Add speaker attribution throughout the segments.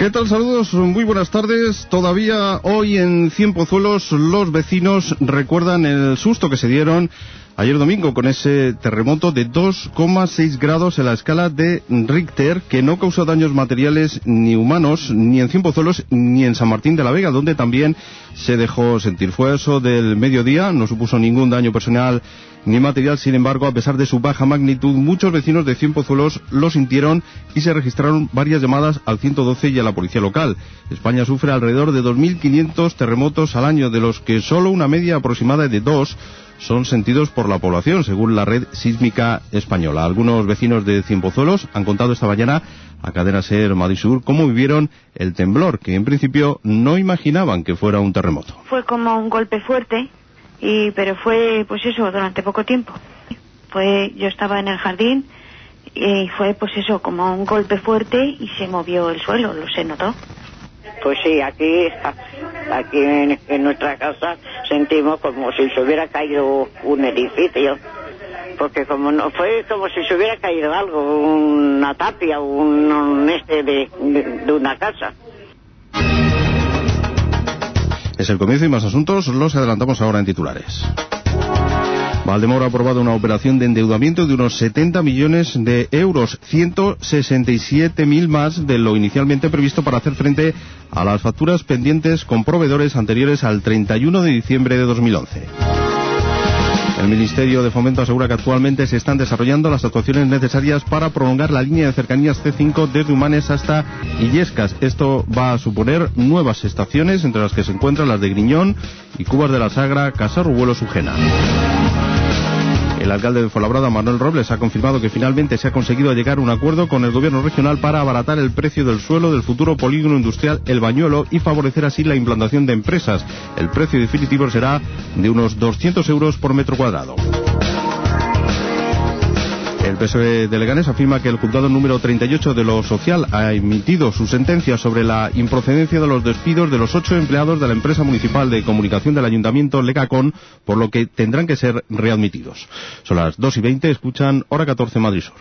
Speaker 1: ¿Qué tal? Saludos, muy buenas tardes. Todavía hoy en Cienpozuelos los vecinos recuerdan el susto que se dieron ayer domingo con ese terremoto de 2,6 grados en la escala de Richter, que no causó daños materiales ni humanos, ni en Cienpozuelos ni en San Martín de la Vega, donde también se dejó sentir. Fue eso del mediodía, no supuso ningún daño personal ni material. Sin embargo, a pesar de su baja magnitud, muchos vecinos de Cienpozuelos lo sintieron y se registraron varias llamadas al 112 y a la policía local. España sufre alrededor de 2.500 terremotos al año, de los que solo una media aproximada de 2 son sentidos por la población, según la Red Sísmica Española. Algunos vecinos de Cienpozuelos han contado esta mañana a Cadena SER Madrid Sur cómo vivieron el temblor, que en principio no imaginaban que fuera un terremoto.
Speaker 2: Fue como un golpe fuerte, pero fue pues eso, durante poco tiempo. Yo estaba en el jardín y fue pues eso, como un golpe fuerte y se movió el suelo, se notó.
Speaker 3: Pues sí, aquí en nuestra casa sentimos como si se hubiera caído un edificio, porque como no fue como si se hubiera caído algo, una tapia, de una casa.
Speaker 1: Es el comienzo y más asuntos los adelantamos ahora en titulares. Valdemoro ha aprobado una operación de endeudamiento de unos 70 millones de euros, 167.000 más de lo inicialmente previsto, para hacer frente a las facturas pendientes con proveedores anteriores al 31 de diciembre de 2011. El Ministerio de Fomento asegura que actualmente se están desarrollando las actuaciones necesarias para prolongar la línea de cercanías C5 desde Humanes hasta Illescas. Esto va a suponer nuevas estaciones, entre las que se encuentran las de Griñón y Cubas de la Sagra, Casarrubuelo, Sujena. El alcalde de Fuenlabrada, Manuel Robles, ha confirmado que finalmente se ha conseguido llegar a un acuerdo con el gobierno regional para abaratar el precio del suelo del futuro polígono industrial El Bañuelo y favorecer así la implantación de empresas. El precio definitivo será de unos 200 euros por metro cuadrado. El PSOE de Leganés afirma que el juzgado número 38 de lo social ha emitido su sentencia sobre la improcedencia de los despidos de los 8 empleados de la empresa municipal de comunicación del ayuntamiento Legacon, por lo que tendrán que ser readmitidos. Son las 2:20, escuchan Hora 14 Madrid Sur.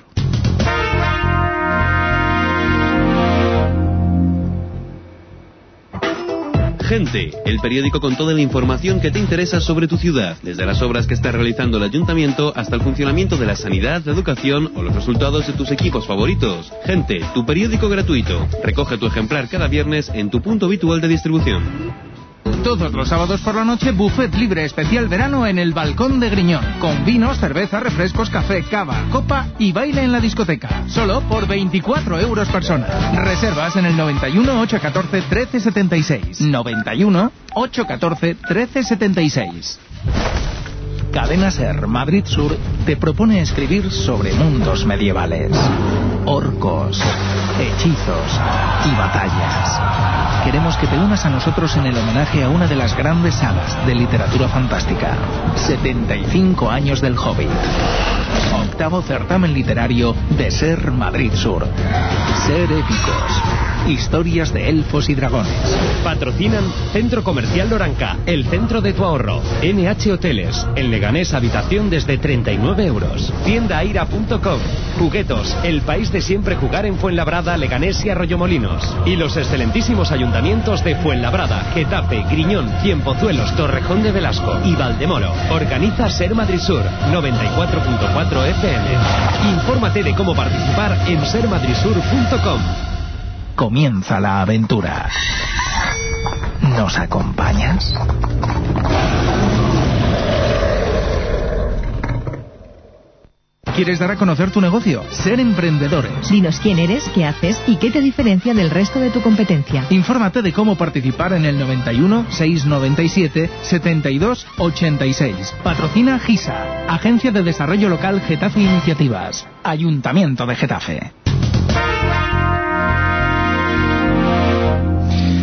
Speaker 4: Gente, el periódico con toda la información que te interesa sobre tu ciudad, desde las obras que está realizando el ayuntamiento hasta el funcionamiento de la sanidad, la educación o los resultados de tus equipos favoritos. Gente, tu periódico gratuito. Recoge tu ejemplar cada viernes en tu punto habitual de distribución.
Speaker 5: Todos los sábados por la noche, buffet libre especial verano en el balcón de Griñón, con vinos, cerveza, refrescos, café, cava, copa y baile en la discoteca. Solo por 24 euros persona. Reservas en el 91 814 1376. 91 814 1376. Cadena SER Madrid Sur te propone escribir sobre mundos medievales, orcos, hechizos y batallas. Queremos que te unas a nosotros en el homenaje a una de las grandes sagas de literatura fantástica. 75 años del Hobbit. 8º certamen literario de SER Madrid Sur. Ser épicos. Historias de elfos y dragones.
Speaker 6: Patrocinan Centro Comercial Loranca, el centro de tu ahorro. NH Hoteles, en Leganés habitación desde 39 euros. Tiendaaira.com. Juguetos, el país de siempre jugar en Fuenlabrada, Leganés y Arroyomolinos. Y los excelentísimos ayuntamientos de Fuenlabrada, Getafe, Griñón, Cienpozuelos, Torrejón de Velasco y Valdemoro. Organiza SER Madrid Sur, 94.4 FM. Infórmate de cómo participar en sermadridsur.com.
Speaker 5: Comienza la aventura. ¿Nos acompañas? ¿Quieres dar a conocer tu negocio? Ser emprendedores.
Speaker 7: Dinos quién eres, qué haces y qué te diferencia del resto de tu competencia.
Speaker 5: Infórmate de cómo participar en el 91 697 72 86. Patrocina GISA, Agencia de Desarrollo Local Getafe Iniciativas. Ayuntamiento de Getafe.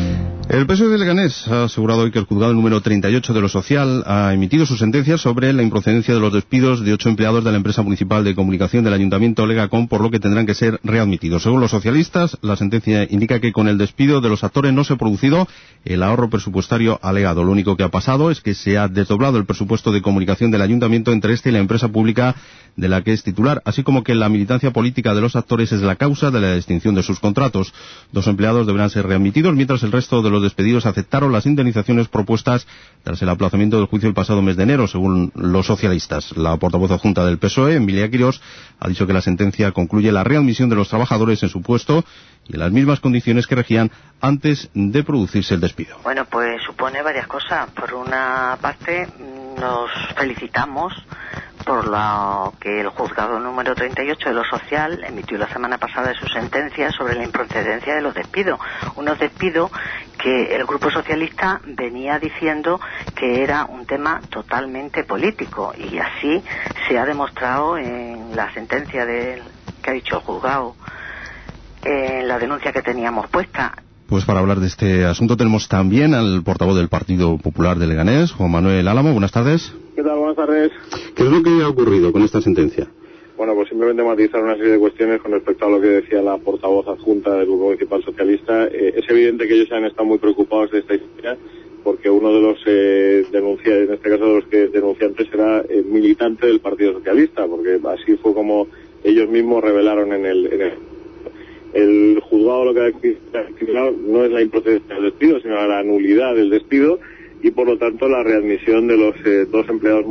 Speaker 1: El PSOE de Leganés ha asegurado hoy que el juzgado número 38 de lo social ha emitido su sentencia sobre la improcedencia de los despidos de 8 empleados de la empresa municipal de comunicación del Ayuntamiento Legacom, por lo que tendrán que ser readmitidos. Según los socialistas, la sentencia indica que con el despido de los actores no se ha producido el ahorro presupuestario alegado. Lo único que ha pasado es que se ha desdoblado el presupuesto de comunicación del Ayuntamiento entre este y la empresa pública de la que es titular, así como que la militancia política de los actores es la causa de la extinción de sus contratos. 2 empleados deberán ser readmitidos, mientras el resto de los despedidos aceptaron las indemnizaciones propuestas tras el aplazamiento del juicio el pasado mes de enero, según los socialistas. La portavoz adjunta del PSOE, Emilia Quirós, ha dicho que la sentencia concluye la readmisión de los trabajadores en su puesto y en las mismas condiciones que regían antes de producirse el despido.
Speaker 8: Bueno, pues supone varias cosas. Por una parte, nos felicitamos por lo que el juzgado número 38 de lo social emitió la semana pasada su sentencia sobre la improcedencia de los despidos. Unos despidos que el Grupo Socialista venía diciendo que era un tema totalmente político, y así se ha demostrado en la sentencia que ha dicho el juzgado, en la denuncia que teníamos puesta.
Speaker 1: Pues para hablar de este asunto tenemos también al portavoz del Partido Popular de Leganés, Juan Manuel Álamo. Buenas tardes.
Speaker 9: ¿Qué tal? Buenas tardes.
Speaker 1: ¿Qué es lo que ha ocurrido con esta sentencia?
Speaker 9: Bueno, pues simplemente matizar una serie de cuestiones con respecto a lo que decía la portavoz adjunta del Grupo Municipal Socialista. Es evidente que ellos han estado muy preocupados de esta historia, porque uno de los denunciantes, en este caso de los que denunciantes, era militante del Partido Socialista, porque así fue como ellos mismos revelaron en el juzgado. Lo que ha activado no es la improcedencia del despido, sino la nulidad del despido, y por lo tanto la readmisión de los dos empleados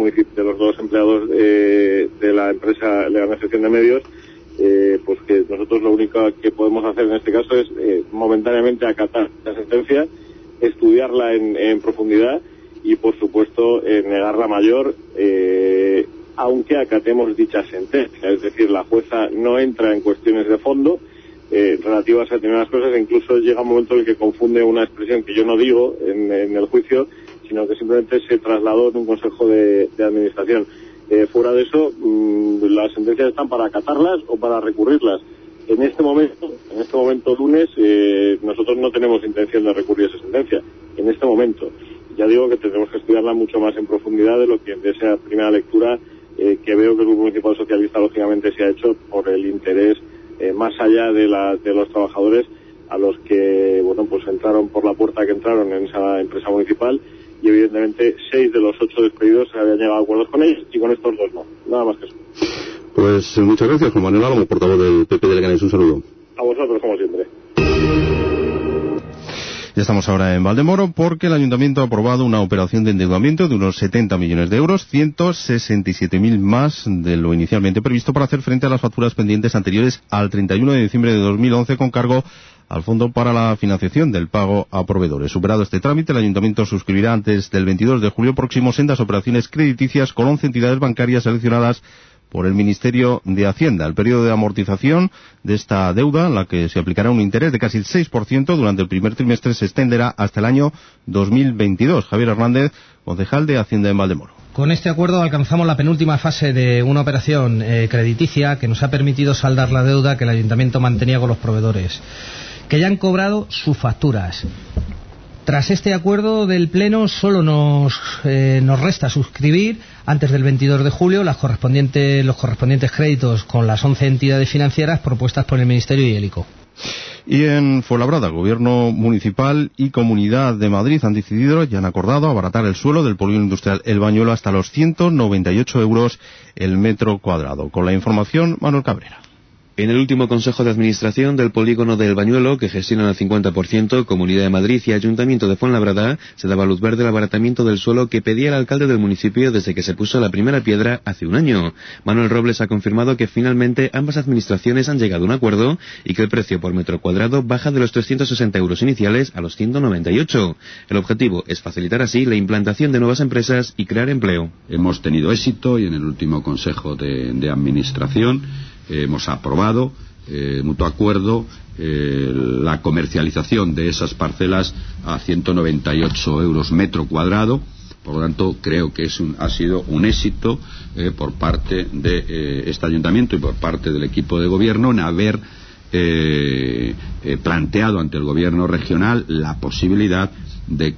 Speaker 9: de la empresa Leganés Gestión de Medios, pues que nosotros lo único que podemos hacer en este caso es momentáneamente acatar la sentencia, estudiarla en profundidad y por supuesto negarla mayor, aunque acatemos dicha sentencia. Es decir, la jueza no entra en cuestiones de fondo relativas a determinadas cosas, e incluso llega un momento en el que confunde una expresión que yo no digo en el juicio, sino que simplemente se trasladó en un consejo de administración. Fuera de eso, las sentencias están para acatarlas o para recurrirlas. En este momento lunes, nosotros no tenemos intención de recurrir esa sentencia. En este momento, ya digo que tendremos que estudiarla mucho más en profundidad de lo que de esa primera lectura, que veo que el Grupo Municipal Socialista lógicamente se ha hecho por el interés más allá de los trabajadores, a los que pues entraron por la puerta que entraron en esa empresa municipal, y evidentemente 6 de los 8 despedidos se habían llegado a acuerdos con ellos, y con estos 2 no. Nada más que eso.
Speaker 1: Pues muchas gracias, Juan Manuel Álamo, portavoz del PP de Leganés. Un saludo.
Speaker 9: A vosotros, como siempre.
Speaker 1: Ya estamos ahora en Valdemoro porque el Ayuntamiento ha aprobado una operación de endeudamiento de unos 70 millones de euros, 167.000 más de lo inicialmente previsto, para hacer frente a las facturas pendientes anteriores al 31 de diciembre de 2011 con cargo al Fondo para la Financiación del Pago a Proveedores. Superado este trámite, el Ayuntamiento suscribirá antes del 22 de julio próximo sendas operaciones crediticias con 11 entidades bancarias seleccionadas por el Ministerio de Hacienda. El periodo de amortización de esta deuda, en la que se aplicará un interés de casi el 6% durante el primer trimestre, se extenderá hasta el año 2022. Javier Hernández, concejal de Hacienda en Valdemoro.
Speaker 10: Con este acuerdo alcanzamos la penúltima fase de una operación crediticia que nos ha permitido saldar la deuda que el Ayuntamiento mantenía con los proveedores, que ya han cobrado sus facturas. Tras este acuerdo del Pleno, solo nos resta suscribir antes del 22 de julio los correspondientes créditos con las 11 entidades financieras propuestas por el Ministerio y el ICO.
Speaker 1: Y en Fuenlabrada, Gobierno Municipal y Comunidad de Madrid han decidido y han acordado abaratar el suelo del polígono industrial El Bañuelo hasta los 198 euros el metro cuadrado. Con la información, Manuel Cabrera.
Speaker 4: En el último Consejo de Administración del Polígono del Bañuelo, que gestionan al 50% Comunidad de Madrid y Ayuntamiento de Fuenlabrada, se daba luz verde al abaratamiento del suelo que pedía el alcalde del municipio desde que se puso la primera piedra hace un año. Manuel Robles ha confirmado que finalmente ambas administraciones han llegado a un acuerdo y que el precio por metro cuadrado baja de los 360 euros iniciales a los 198. El objetivo es facilitar así la implantación de nuevas empresas y crear empleo.
Speaker 11: Hemos tenido éxito y en el último Consejo de Administración hemos aprobado, mutuo acuerdo, la comercialización de esas parcelas a 198 euros metro cuadrado. Por lo tanto, creo que ha sido un éxito por parte de este ayuntamiento y por parte del equipo de gobierno en haber planteado ante el gobierno regional la posibilidad de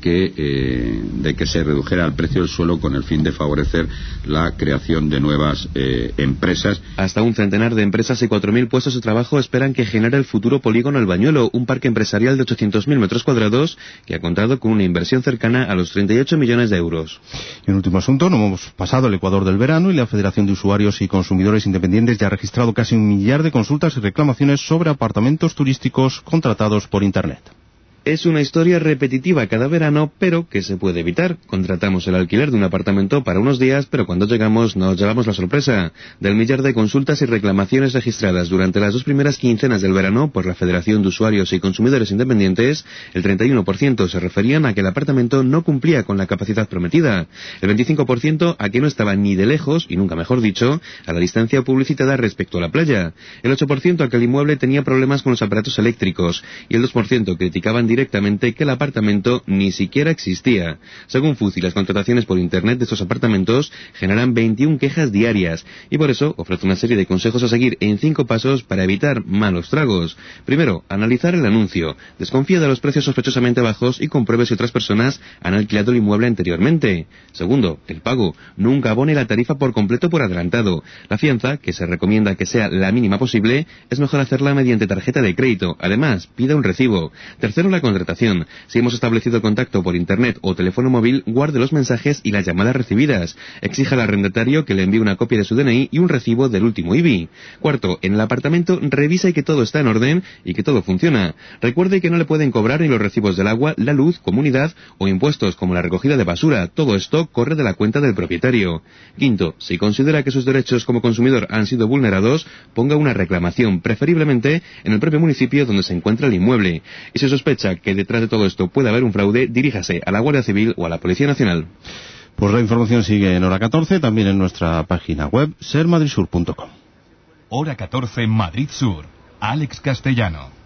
Speaker 11: que se redujera el precio del suelo con el fin de favorecer la creación de nuevas empresas.
Speaker 4: Hasta un centenar de empresas y 4.000 puestos de trabajo esperan que genere el futuro polígono El Bañuelo, un parque empresarial de 800.000 metros cuadrados que ha contado con una inversión cercana a los 38 millones de euros.
Speaker 1: Y un último asunto, no hemos pasado el Ecuador del verano y la Federación de Usuarios y Consumidores Independientes ya ha registrado casi 1 millar de consultas y reclamaciones sobre apartamentos turísticos contratados por Internet.
Speaker 4: Es una historia repetitiva cada verano, pero que se puede evitar. Contratamos el alquiler de un apartamento para unos días, pero cuando llegamos nos llevamos la sorpresa. Del millar de consultas y reclamaciones registradas durante las 2 primeras quincenas del verano por la Federación de Usuarios y Consumidores Independientes, el 31% se referían a que el apartamento no cumplía con la capacidad prometida, el 25% a que no estaba ni de lejos, y nunca mejor dicho, a la distancia publicitada respecto a la playa, el 8% a que el inmueble tenía problemas con los aparatos eléctricos, y el 2% criticaban directamente que el apartamento ni siquiera existía. Según FUCI, las contrataciones por Internet de estos apartamentos generan 21 quejas diarias y por eso ofrece una serie de consejos a seguir en 5 pasos para evitar malos tragos. Primero, analizar el anuncio. Desconfía de los precios sospechosamente bajos y compruebe si otras personas han alquilado el inmueble anteriormente. Segundo, el pago. Nunca abone la tarifa por completo por adelantado. La fianza, que se recomienda que sea la mínima posible, es mejor hacerla mediante tarjeta de crédito. Además, pida un recibo. Tercero, la contratación. Si hemos establecido contacto por Internet o teléfono móvil, guarde los mensajes y las llamadas recibidas. Exija al arrendatario que le envíe una copia de su DNI y un recibo del último IBI. Cuarto, en el apartamento revise que todo está en orden y que todo funciona. Recuerde que no le pueden cobrar ni los recibos del agua, la luz, comunidad o impuestos como la recogida de basura. Todo esto corre de la cuenta del propietario. Quinto, si considera que sus derechos como consumidor han sido vulnerados, ponga una reclamación, preferiblemente en el propio municipio donde se encuentra el inmueble. Y si sospecha que detrás de todo esto puede haber un fraude, diríjase a la Guardia Civil o a la Policía Nacional.
Speaker 1: Pues la información sigue en Hora 14, también en nuestra página web, sermadridsur.com.
Speaker 12: Hora 14 Madrid Sur. Alex Castellano.